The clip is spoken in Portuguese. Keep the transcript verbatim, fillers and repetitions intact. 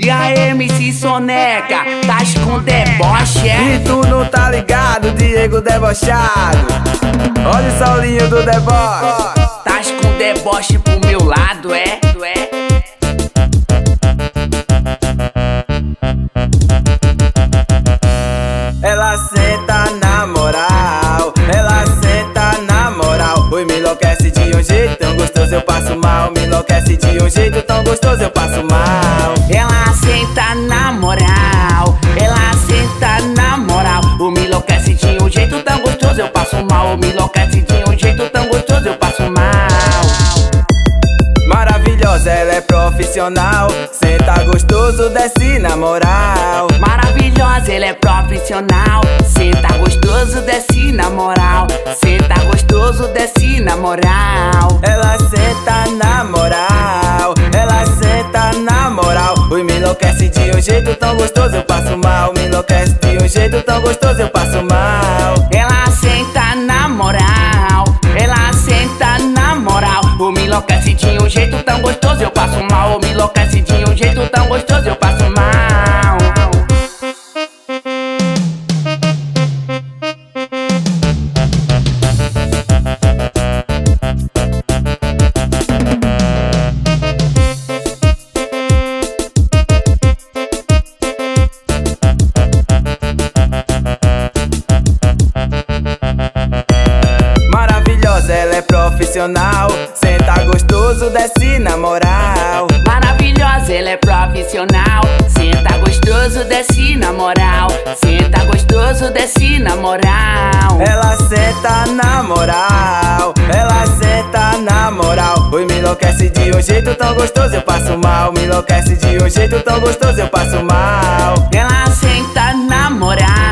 E a M C Soneca, tá com deboche, é? E tu não tá ligado, Diego debochado. Olha o solinho do deboche. Tá com deboche pro meu lado, é? Tu é? Ela senta na moral, ela senta na moral. Oi, me enlouquece de um jeito tão gostoso, eu passo mal. Me enlouquece de um jeito tão gostoso, eu passo mal. Ela senta na moral, ela senta na moral. O me enlouquece de um jeito tão gostoso, eu passo mal. O me enlouquece de um jeito tão gostoso, eu passo mal. Maravilhosa, ela é profissional. Senta gostoso, desce na moral. Maravilhosa, ela é profissional. Senta gostoso, desce na moral. Senta gostoso, desce na moral. Ela senta na moral, ela senta na moral. Oi, me enlouquece de um jeito tão gostoso, eu passo mal. Me enlouquece de um jeito tão gostoso, eu passo mal. Ela senta na moral, ela senta na moral. O me enlouquece de um jeito tão gostoso, eu passo mal. O me enlouquece de um jeito tão gostoso, eu passo mal. Maravilhosa, ela é profissional. Senta gostoso, desce na moral. Maravilhosa, ela é profissional. Senta gostoso, desce na moral. Senta gostoso, desce na moral. Ela senta na moral, ela senta na moral. Oi, me enlouquece de um jeito tão gostoso, eu passo mal. Me enlouquece de um jeito tão gostoso, eu passo mal. Ela senta na moral.